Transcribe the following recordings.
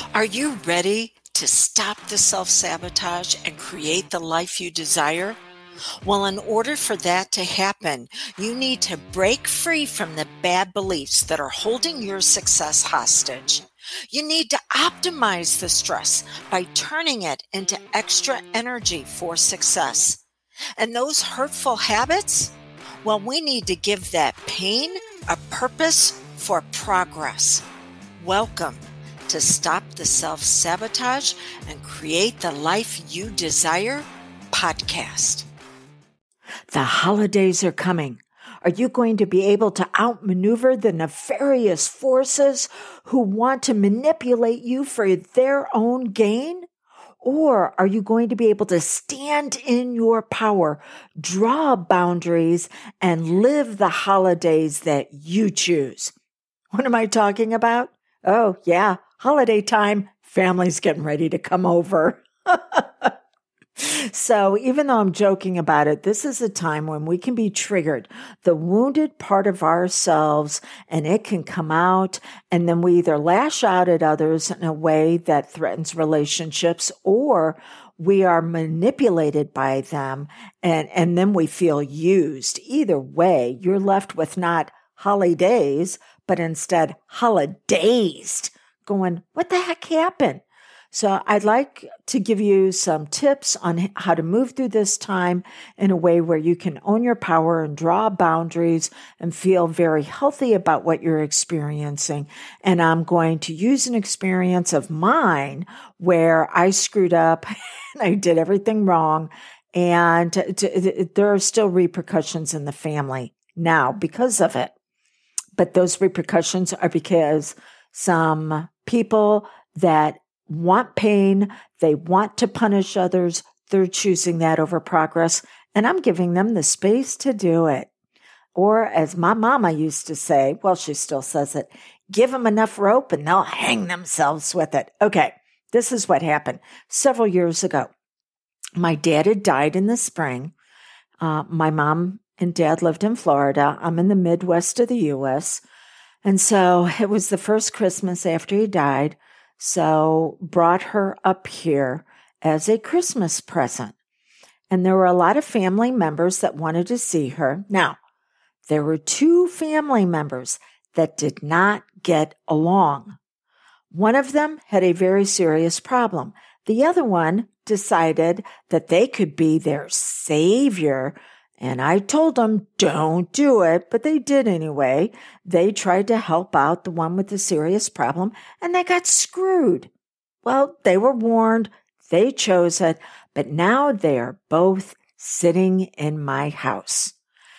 Are you ready to stop the self-sabotage and create the life you desire? Well, in order for that to happen, you need to break free from the bad beliefs that are holding your success hostage. You need to optimize the stress by turning it into extra energy for success. And those hurtful habits? Well, we need to give that pain a purpose for progress. Welcome to Stop the Self-Sabotage and Create the Life You Desire podcast. The holidays are coming. Are you going to be able to outmaneuver the nefarious forces who want to manipulate you for their own gain? Or are you going to be able to stand in your power, draw boundaries, and live the holidays that you choose? What am I talking about? Oh, yeah, holiday time. Family's getting ready to come over. So even though I'm joking about it, this is a time when we can be triggered, the wounded part of ourselves, and it can come out. And then we either lash out at others in a way that threatens relationships, or we are manipulated by them. And then we feel used. Either way, you're left with not holidays, but instead holidays, going, what the heck happened? So I'd like to give you some tips on how to move through this time in a way where you can own your power and draw boundaries and feel very healthy about what you're experiencing. And I'm going to use an experience of mine where I screwed up and I did everything wrong. And there are still repercussions in the family now because of it. But those repercussions are because some people that want pain, they want to punish others, they're choosing that over progress, and I'm giving them the space to do it. Or as my mama used to say, well, she still says it, give them enough rope and they'll hang themselves with it. Okay, this is what happened several years ago. My dad had died in the spring. My mom and dad lived in Florida. I'm in the Midwest of the U.S., and so it was the first Christmas after he died. So brought her up here as a Christmas present. And there were a lot of family members that wanted to see her. Now, there were two family members that did not get along. One of them had a very serious problem. The other one decided that they could be their savior. And I told them, don't do it, but they did anyway. They tried to help out the one with the serious problem, and they got screwed. Well, they were warned. They chose it, but now they are both sitting in my house.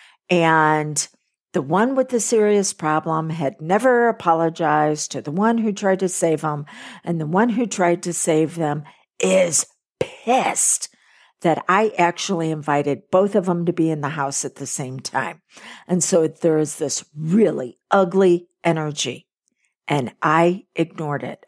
And the one with the serious problem had never apologized to the one who tried to save them, and the one who tried to save them is pissed that I actually invited both of them to be in the house at the same time. And so there is this really ugly energy, and I ignored it.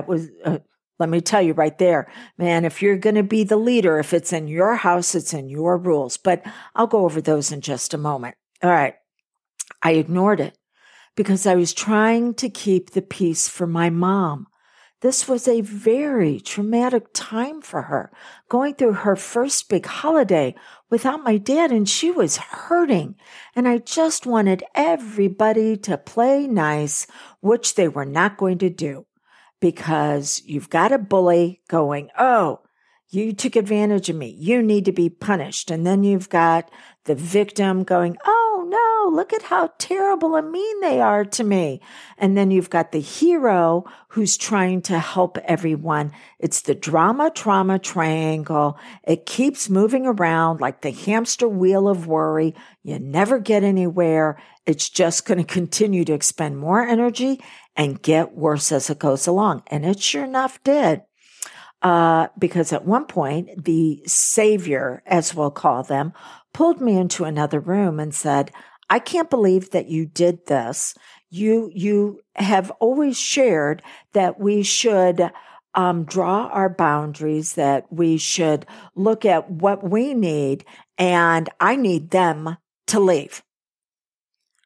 Let me tell you right there, man, if you're going to be the leader, if it's in your house, it's in your rules. But I'll go over those in just a moment. All right. I ignored it because I was trying to keep the peace for my mom. This was a very traumatic time for her, going through her first big holiday without my dad, and she was hurting. And I just wanted everybody to play nice, which they were not going to do, because you've got a bully going, oh, you took advantage of me. You need to be punished. And then you've got the victim going, oh, no, look at how terrible and mean they are to me. And then you've got the hero who's trying to help everyone. It's the drama, trauma triangle. It keeps moving around like the hamster wheel of worry. You never get anywhere. It's just going to continue to expend more energy and get worse as it goes along. And it sure enough did. Because at one point, the savior, as we'll call them, pulled me into another room and said, I can't believe that you did this. You have always shared that we should draw our boundaries, that we should look at what we need, and I need them to leave.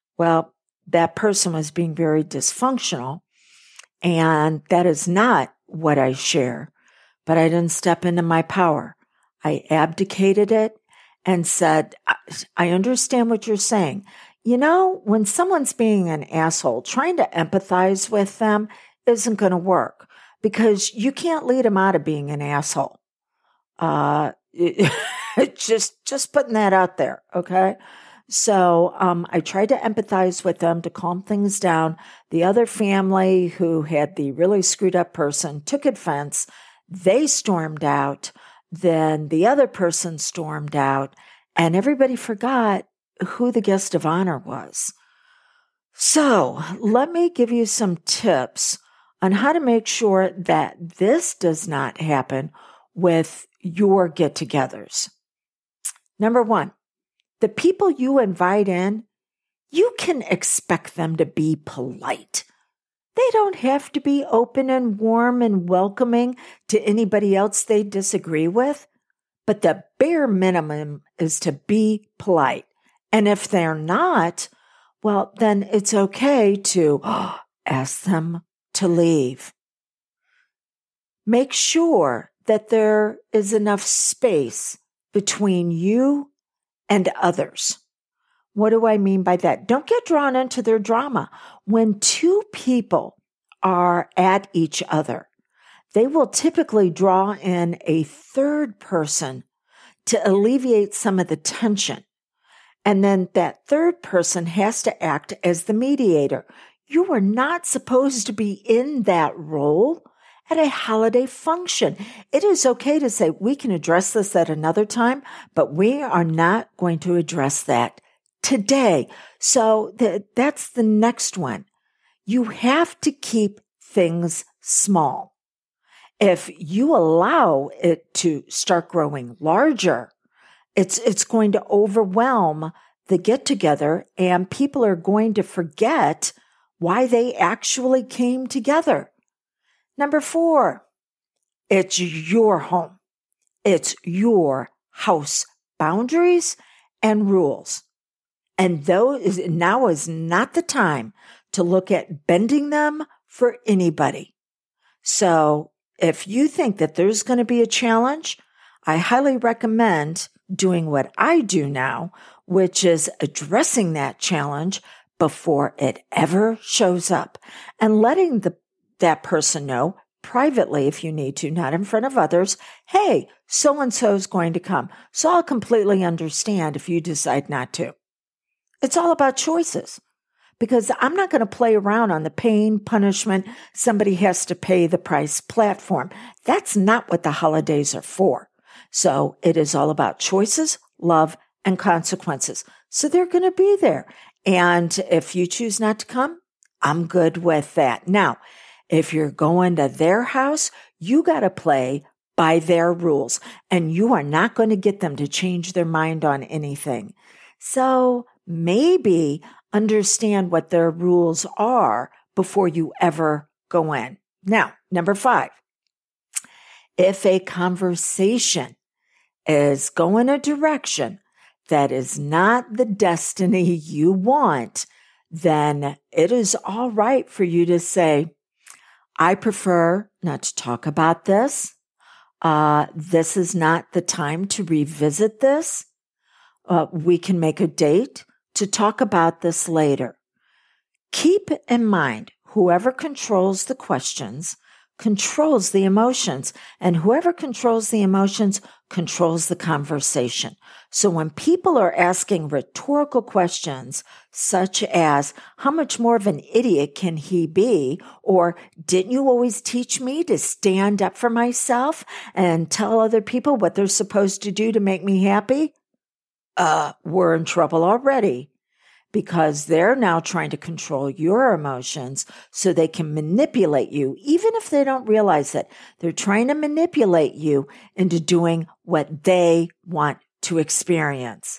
Well, that person was being very dysfunctional, and that is not what I share, but I didn't step into my power. I abdicated it and said, I understand what you're saying. You know, when someone's being an asshole, trying to empathize with them isn't going to work because you can't lead them out of being an asshole. Just putting that out there. Okay. So, I tried to empathize with them to calm things down. The other family who had the really screwed up person took offense. They stormed out. Then the other person stormed out and everybody forgot who the guest of honor was. So let me give you some tips on how to make sure that this does not happen with your get-togethers. Number one, the people you invite in, you can expect them to be polite. They don't have to be open and warm and welcoming to anybody else they disagree with, but the bare minimum is to be polite. And if they're not, well, then it's okay to ask them to leave. Make sure that there is enough space between you and others. What do I mean by that? Don't get drawn into their drama. When two people are at each other, they will typically draw in a third person to alleviate some of the tension. And then that third person has to act as the mediator. You are not supposed to be in that role at a holiday function. It is okay to say, we can address this at another time, but we are not going to address that today. So that's the next one. You have to keep things small. If you allow it to start growing larger, it's going to overwhelm the get-together and people are going to forget why they actually came together. Number 4, it's your home. It's your house boundaries and rules. And now is not the time to look at bending them for anybody. So if you think that there's going to be a challenge, I highly recommend doing what I do now, which is addressing that challenge before it ever shows up and letting that person know privately, if you need to, not in front of others, hey, so-and-so is going to come. So I'll completely understand if you decide not to. It's all about choices because I'm not going to play around on the pain, punishment, somebody has to pay the price platform. That's not what the holidays are for. So it is all about choices, love, and consequences. So they're going to be there. And if you choose not to come, I'm good with that. Now, if you're going to their house, you got to play by their rules and you are not going to get them to change their mind on anything. So maybe understand what their rules are before you ever go in. Now, number 5, if a conversation is going a direction that is not the destiny you want, then it is all right for you to say, I prefer not to talk about this. This is not the time to revisit this. We can make a date to talk about this later. Keep in mind, whoever controls the questions controls the emotions, and whoever controls the emotions controls the conversation. So when people are asking rhetorical questions such as, how much more of an idiot can he be? Or didn't you always teach me to stand up for myself and tell other people what they're supposed to do to make me happy? We're in trouble already. Because they're now trying to control your emotions so they can manipulate you, even if they don't realize it. They're trying to manipulate you into doing what they want to experience.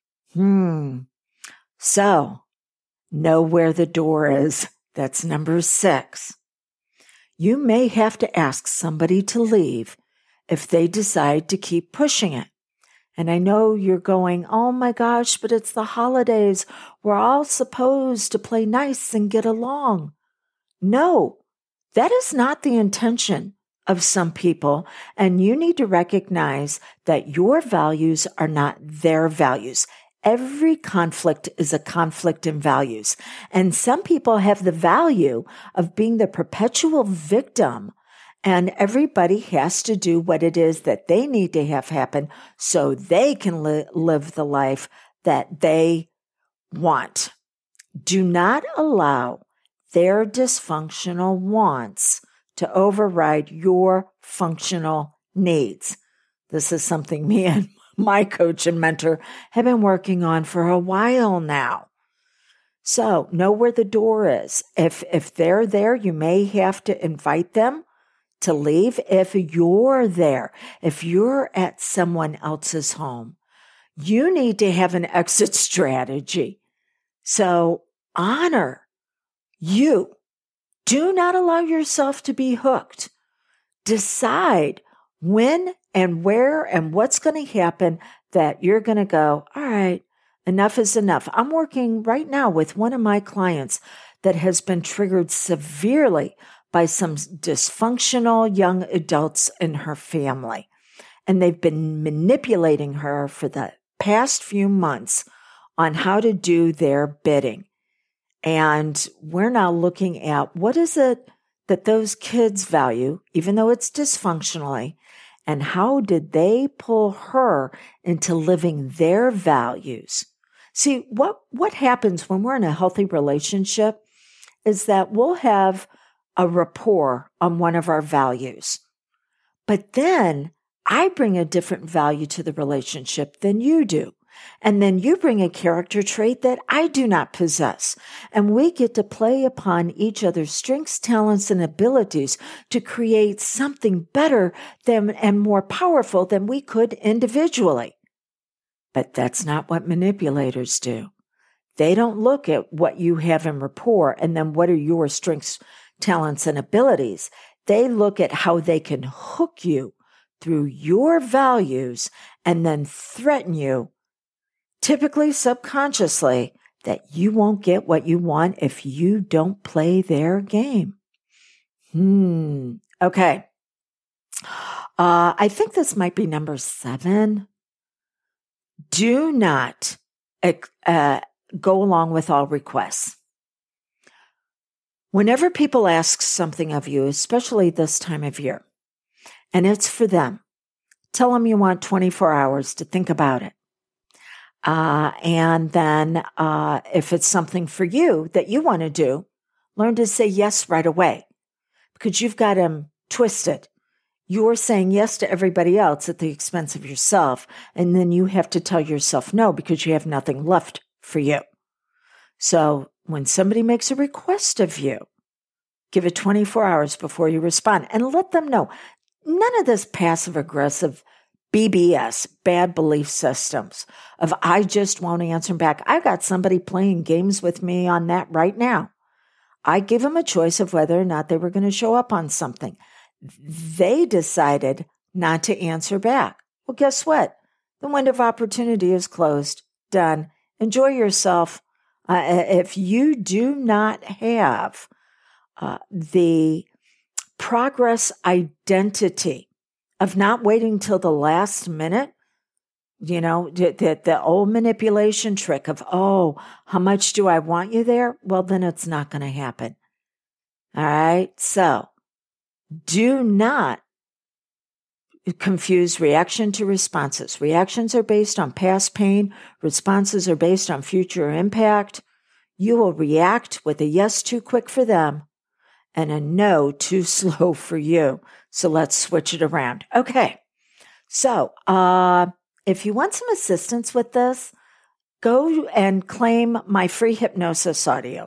So, know where the door is. That's number 6. You may have to ask somebody to leave if they decide to keep pushing it. And I know you're going, oh my gosh, but it's the holidays. We're all supposed to play nice and get along. No, that is not the intention of some people, and you need to recognize that your values are not their values. Every conflict is a conflict in values. And some people have the value of being the perpetual victim, and everybody has to do what it is that they need to have happen so they can live the life that they want. Do not allow their dysfunctional wants to override your functional needs. This is something me and my coach and mentor have been working on for a while now. So know where the door is. If they're there, you may have to invite them to leave. If you're there, if you're at someone else's home, you need to have an exit strategy. So honor you. Do not allow yourself to be hooked. Decide when and where and what's going to happen that you're going to go, all right, enough is enough. I'm working right now with one of my clients that has been triggered severely by some dysfunctional young adults in her family. And they've been manipulating her for the past few months on how to do their bidding. And we're now looking at what is it that those kids value, even though it's dysfunctionally, and how did they pull her into living their values? See, what happens when we're in a healthy relationship is that we'll have a rapport on one of our values. But then I bring a different value to the relationship than you do. And then you bring a character trait that I do not possess. And we get to play upon each other's strengths, talents, and abilities to create something better than and more powerful than we could individually. But that's not what manipulators do. They don't look at what you have in rapport and then what are your strengths, talents, and abilities. They look at how they can hook you through your values and then threaten you, typically subconsciously, that you won't get what you want if you don't play their game. Okay. I think this might be number 7. Do not go along with all requests. Whenever people ask something of you, especially this time of year, and it's for them, tell them you want 24 hours to think about it. And then if it's something for you that you want to do, learn to say yes right away, because you've got them twisted. You're saying yes to everybody else at the expense of yourself, and then you have to tell yourself no because you have nothing left for you. So when somebody makes a request of you, give it 24 hours before you respond and let them know. None of this passive-aggressive BBS, bad belief systems, of I just won't answer back. I've got somebody playing games with me on that right now. I give them a choice of whether or not they were going to show up on something. They decided not to answer back. Well, guess what? The window of opportunity is closed. Done. Enjoy yourself. If you do not have the progress identity of not waiting till the last minute, the old manipulation trick of, oh, how much do I want you there? Well, then it's not going to happen. All right. So do not confuse reaction to responses. Reactions are based on past pain. Responses are based on future impact. You will react with a yes too quick for them and a no too slow for you. So let's switch it around. Okay. So if you want some assistance with this, go and claim my free hypnosis audio,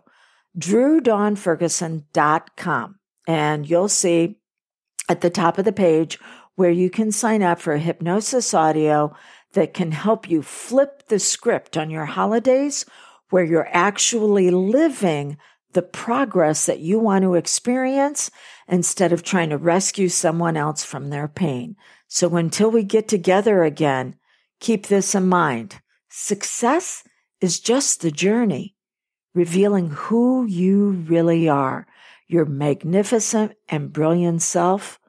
drewdawnferguson.com. And you'll see at the top of the page where you can sign up for a hypnosis audio that can help you flip the script on your holidays, where you're actually living the progress that you want to experience instead of trying to rescue someone else from their pain. So until we get together again, keep this in mind. Success is just the journey, revealing who you really are, your magnificent and brilliant self,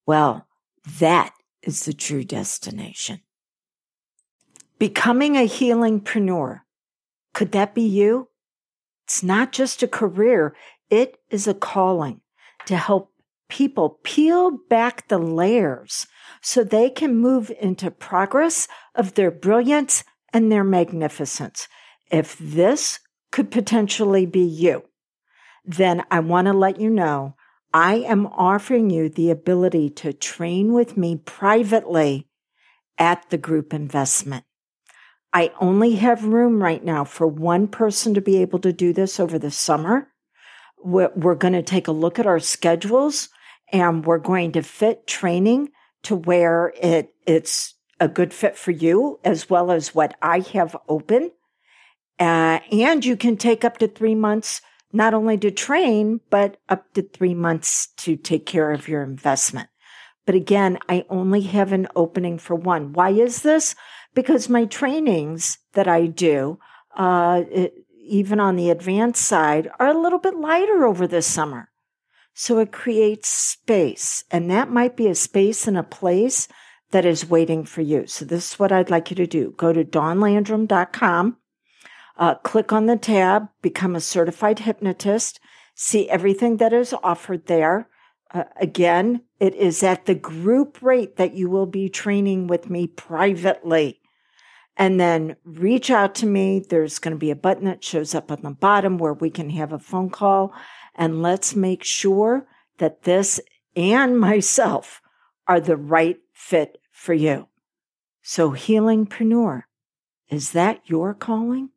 well, that is the true destination. Becoming a healingpreneur. Could that be you? It's not just a career. It is a calling to help people peel back the layers so they can move into progress of their brilliance and their magnificence. If this could potentially be you, then I want to let you know I am offering you the ability to train with me privately at the group investment. I only have room right now for one person to be able to do this over the summer. We're going to take a look at our schedules, and we're going to fit training to where it's a good fit for you, as well as what I have open. And you can take up to 3 months, not only to train, but up to 3 months to take care of your investment. But again, I only have an opening for one. Why is this? Because my trainings that I do, even on the advanced side, are a little bit lighter over the summer. So it creates space, and that might be a space and a place that is waiting for you. So this is what I'd like you to do. Go to dawnlandrum.com, click on the tab, become a certified hypnotist, see everything that is offered there. Again, it is at the group rate that you will be training with me privately. And then reach out to me. There's going to be a button that shows up on the bottom where we can have a phone call. And let's make sure that this and myself are the right fit for you. So healingpreneur, is that your calling?